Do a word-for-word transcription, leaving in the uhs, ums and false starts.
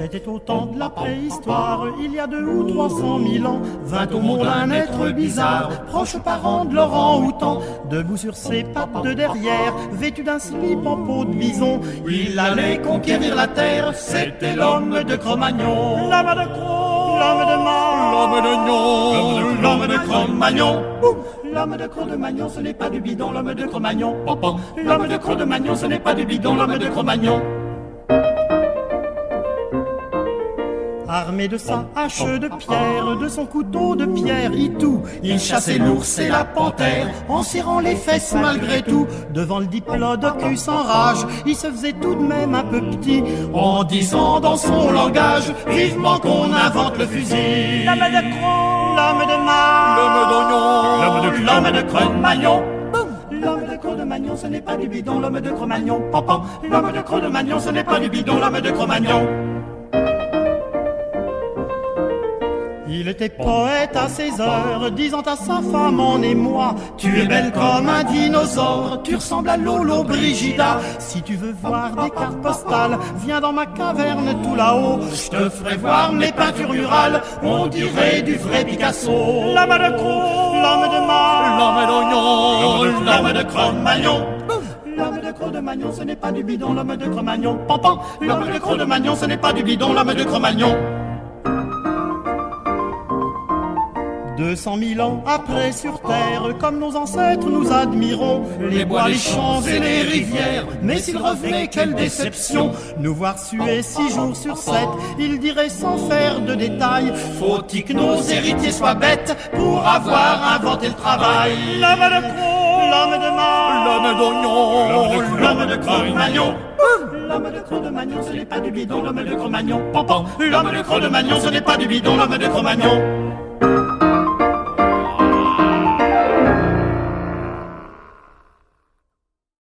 C'était au temps de la préhistoire, il y a deux ou trois cent mille ans, vint au monde un être bizarre, proche parent de l'orang-outan. Debout sur ses pattes de derrière, vêtu d'un slip en peau de bison, il allait conquérir la terre, c'était l'homme de Cro-Magnon. L'homme de Cro, l'homme de Man, l'homme de Gnon, l'homme de Cro-Magnon. L'homme de Cro-de-Magnon, ce n'est pas du bidon, l'homme de Cro-Magnon. L'homme de Cro-de-Magnon, ce n'est pas du bidon, l'homme de Cro-Magnon. Armé de sa hache de pierre, de son couteau de pierre itou, il chassait l'ours et la panthère, en serrant les fesses malgré tout. Devant le diplodocus en rage, il se faisait tout de même un peu petit, en disant dans son langage, vivement qu'on invente le fusil. L'homme de Cro, l'homme de Man, l'homme d'Oignon, l'homme de Cro-Magnon. L'homme de Cro-de-Magnon, ce n'est pas du bidon, l'homme de Cro-Magnon. L'homme de Cro-de-Magnon, ce n'est pas du bidon, l'homme de Cro-Magnon. Il était poète à ses heures, disant à sa femme en émoi, tu es belle comme un dinosaure, tu ressembles à Lolo Brigida. Si tu veux voir des cartes postales, viens dans ma caverne tout là-haut, je te ferai voir mes peintures murales, on dirait du vrai Picasso. L'homme de Cro, l'homme de Man, l'homme d'Oignon, l'homme de Cro-Magnon. L'homme de Cro-de-Magnon, ce n'est pas du bidon, l'homme de Cro-Magnon. Pampan, l'homme de Cro-de-Magnon, ce n'est pas du bidon, l'homme de Cro-Magnon. Deux cent mille ans après sur terre, comme nos ancêtres nous admirons les bois, les champs et les rivières. Mais s'il revenait, quelle déception, nous voir suer six jours sur sept, il dirait sans faire de détails, faut-il que nos héritiers soient bêtes pour avoir inventé le travail. L'homme de Cro, l'homme de Man, l'homme d'Oignon, l'homme de Cro-Magnon. L'homme de Cro-de-Magnon, ce n'est pas du bidon, l'homme de Cro-Magnon. L'homme de Cro-de-Magnon, ce n'est pas du bidon, l'homme de Cro-Magnon.